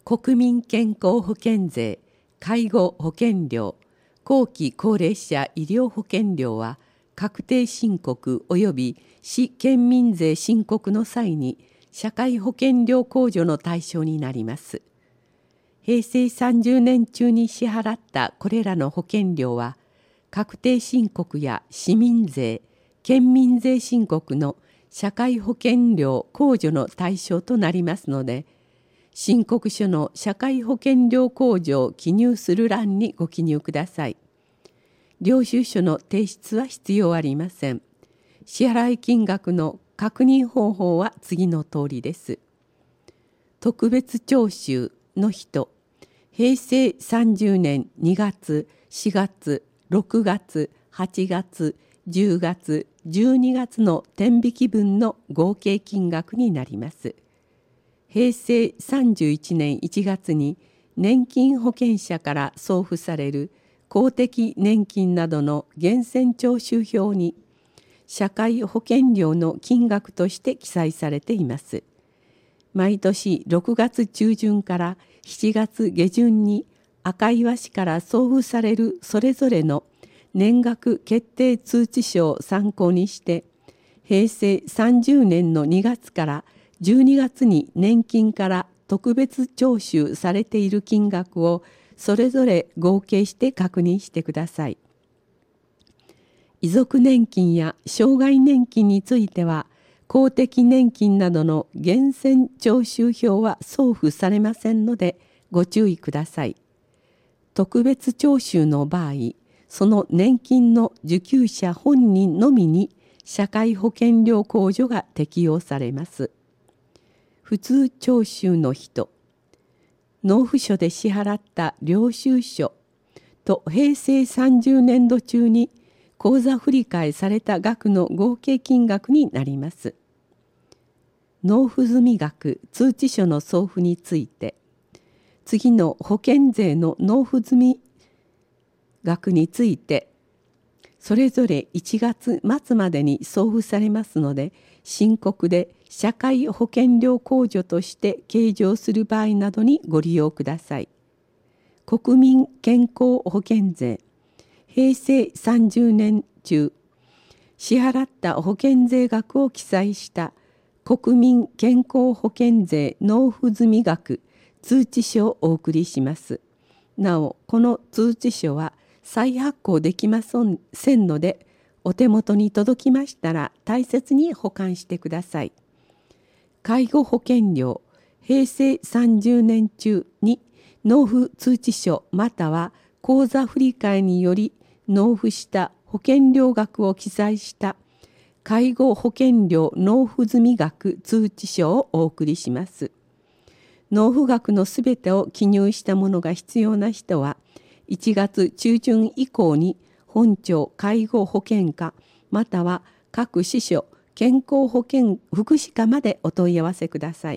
国民健康保険税、介護保険料、後期高齢者医療保険料は確定申告及び市県民税申告の際に社会保険料控除の対象になります。平成30年中に支払ったこれらの保険料は確定申告や市民税、県民税申告の社会保険料控除の対象となりますので、申告書の社会保険料控除を記入する欄にご記入ください。領収書の提出は必要ありません。支払い金額の確認方法は次の通りです。特別徴収の人、平成30年2月、4月、6月、8月、10月、12月の天引分の合計金額になります。平成31年1月に年金保険者から送付される公的年金などの源泉徴収票に社会保険料の金額として記載されています。毎年6月中旬から7月下旬に赤岩市から送付されるそれぞれの年額決定通知書を参考にして平成30年の2月から12月に年金から特別徴収されている金額をそれぞれ合計して確認してください。遺族年金や障害年金については公的年金などの源泉徴収票は送付されませんのでご注意ください。特別徴収の場合、その年金の受給者本人のみに社会保険料控除が適用されます。普通徴収の人、納付書で支払った領収書と平成30年度中に口座振替された額の合計金額になります。納付済額通知書の送付について、次の保険税の納付済額について、それぞれ1月末までに送付されますので、申告で社会保険料控除として計上する場合などにご利用ください。国民健康保険税、平成30年中、支払った保険税額を記載した国民健康保険税納付済額通知書をお送りします。なお、この通知書は再発行できませんので、お手元に届きましたら大切に保管してください。介護保険料、平成30年中に納付通知書または口座振替により納付した保険料額を記載した介護保険料納付済額通知書をお送りします。納付額のすべてを記入したものが必要な人は、1月中旬以降に本庁介護保険課または各支所健康保険福祉課までお問い合わせください。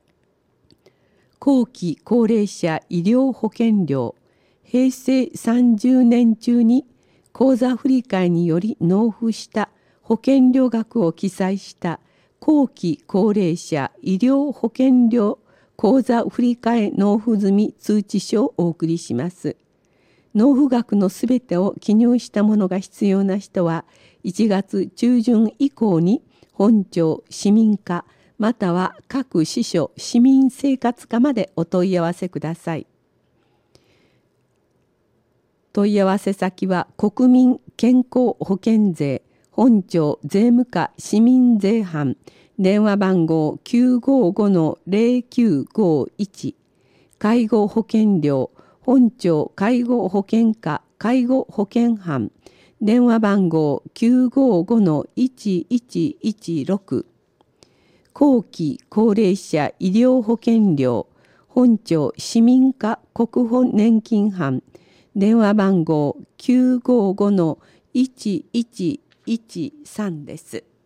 後期高齢者医療保険料、平成30年中に口座振替により納付した保険料額を記載した後期高齢者医療保険料口座振替納付済通知書をお送りします。納付額のすべてを記入したものが必要な人は、1月中旬以降に本庁市民課または各支所市民生活課までお問い合わせください。問い合わせ先は国民健康保険税本庁税務課市民税班電話番号 955-0951 介護保険料本庁介護保険課介護保険班電話番号 955-1116 後期高齢者医療保険料本庁市民課国保年金班電話番号 955-1113 です。